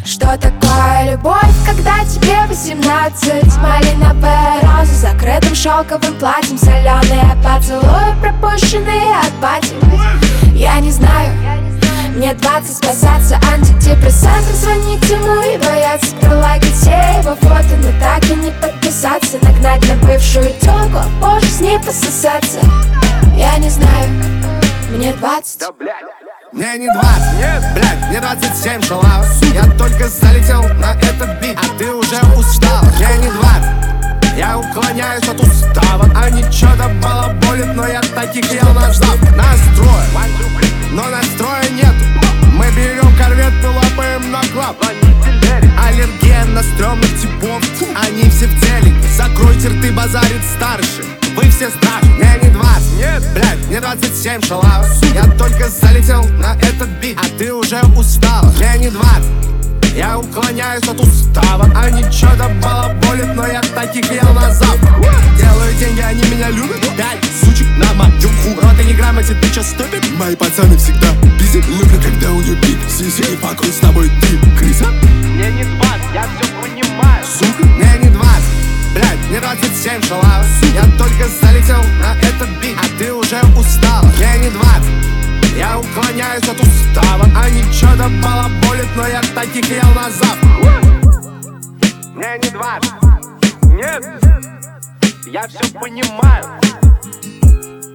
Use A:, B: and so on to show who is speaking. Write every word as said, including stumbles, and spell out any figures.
A: Что такое любовь, когда тебе восемнадцать? Малиновая роза с закрытым шелковым платьем, соленые поцелуи, пропущенные от пати. Я не знаю, мне двадцать, спасаться антидепрессантом, звонить ему и бояться пролайкать все его фото, но так и не подписаться, нагнать на бывшую тёлку, а позже с ней пососаться. Я не знаю, мне двадцать.
B: Да, блядь. Мне не двадцать, нет, блядь, мне двадцать семь, шалава. Я только залетел на этот бит, а ты уже устал. Мне не двадцать, я уклоняюсь от устава. А ничего-то балаболит, но я таких ел наждав. Настроя, но настроя нету. Мы берем корвет и лапаем на клап. Аллергия на стрёмных типов, они все в телеке. Закройте рты, базарит старший. Вы все страшны, мне не двадцать, нет, блядь, мне двадцать семь, шалава. Я только залетел на этот бит, а ты уже устала. Мне не двадцать, я уклоняюсь от устава. А ничего-то балаболит, но я таких ел на завтрак. Делаю деньги, они меня любят. Пять сучек на мою ху. Но ты не грамоте, ты чё ступит?
C: Мои пацаны всегда пиздят, люблю, когда у нее пик. Сиси, и покой с тобой ты, крыса.
B: Мне не двадцать, я все понимаю. Сука, мне не двадцать, блядь, мне двадцать семь, шалава. Я только залетел на этот бит, а ты уже устала. Мне не двадцать, я уклоняюсь от устава. А ничего-то балаболит, но я таких ел на завтрак. Мне не двадцать, нет, я все понимаю.